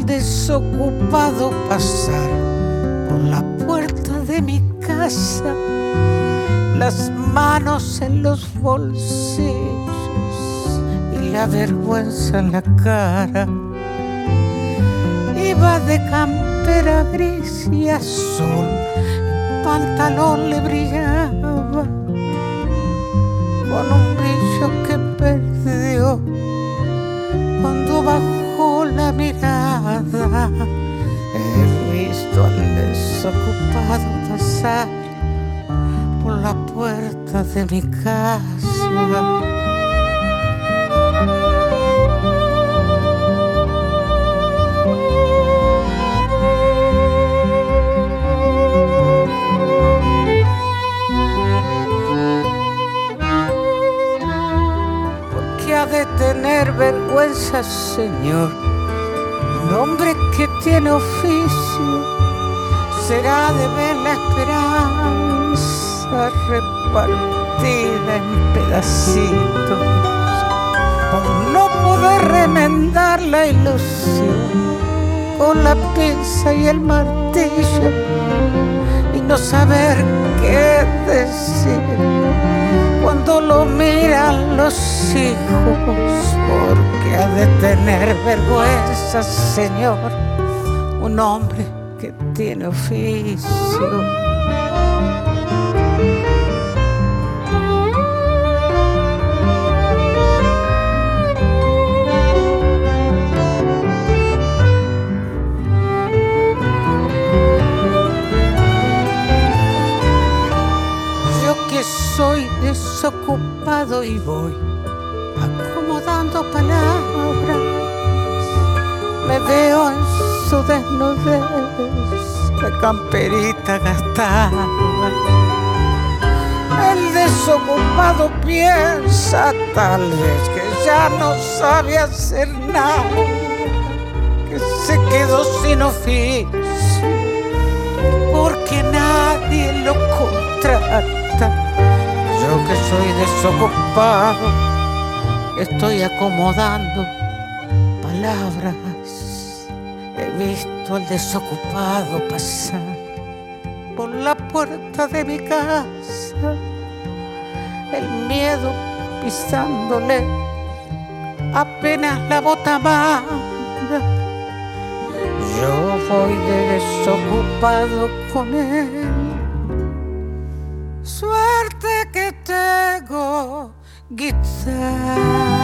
al desocupado pasar por la puerta de mi casa, las manos en los bolsillos y la vergüenza en la cara. Iba de campera gris y azul, el pantalón le brillaba con un brillo que perdió cuando bajó la mirada. He visto al desocupado pasar por la puerta de mi casa. Ha de tener vergüenza, Señor, un hombre que tiene oficio, será de ver la esperanza repartida en pedacitos, por no poder remendar la ilusión con la pinza y el martillo y no saber qué decir cuando lo miran los hijos, porque ha de tener vergüenza, Señor, un hombre que tiene oficio. Soy desocupado y voy acomodando palabras. Me veo en su desnudez, la camperita gastada. El desocupado piensa tal vez que ya no sabe hacer nada, que se quedó sin oficio porque nadie lo contrata. Yo que soy desocupado, estoy acomodando palabras. He visto al desocupado pasar por la puerta de mi casa, el miedo pisándole apenas la bota manga. Yo voy de desocupado con él. Suerte que tengo guitarra.